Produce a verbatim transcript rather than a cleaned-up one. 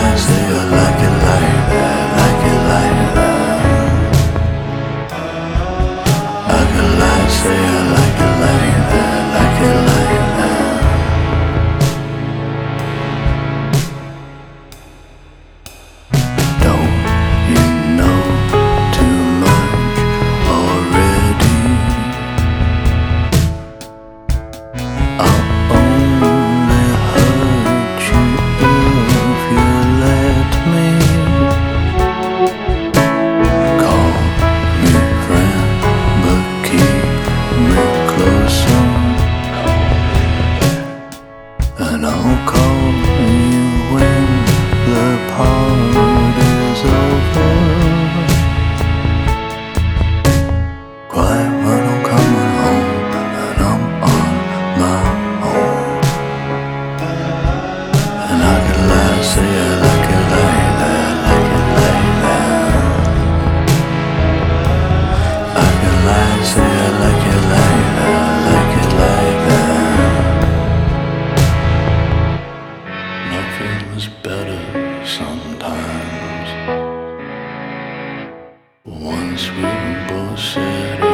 lie, say I like it like that, like it like that. I can lie, say I like it like that, like it like that. Don't you know too much already? I'll only hurt you if you let me. Call me friend, but keep me closer, and I'll call you when the party's over. Quiet when I'm coming home, and I'm on my own. And I can lie, say I like it like that, like it like that. I can lie, say I like it like that, like it like that. Nothing was better sometimes. Once we were both set